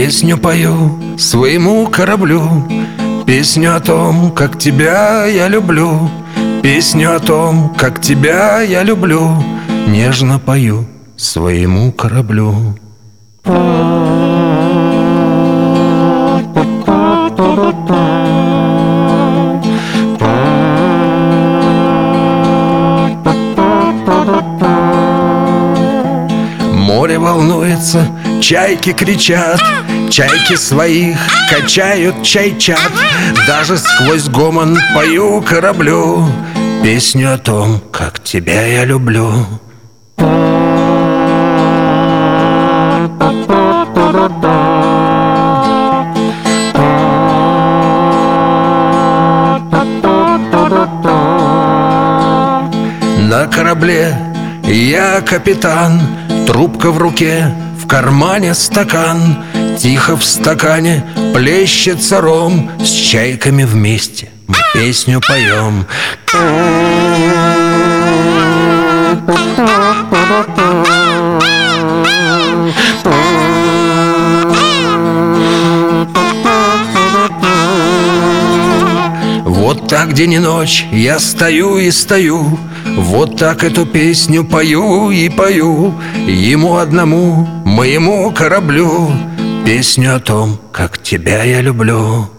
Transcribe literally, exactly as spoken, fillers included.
Песню пою своему кораблю, песню о том, как тебя я люблю, песню о том, как тебя я люблю, нежно пою своему кораблю. Море волнуется, чайки кричат, чайки своих качают чайчат. Даже сквозь гомон пою кораблю песню о том, как тебя я люблю. На корабле я капитан, трубка в руке, в кармане стакан. Тихо в стакане плещется ром, с чайками вместе мы песню поем. Вот так день и ночь я стою и стою, вот так эту песню пою и пою ему одному, моему кораблю, песню о том, как тебя я люблю.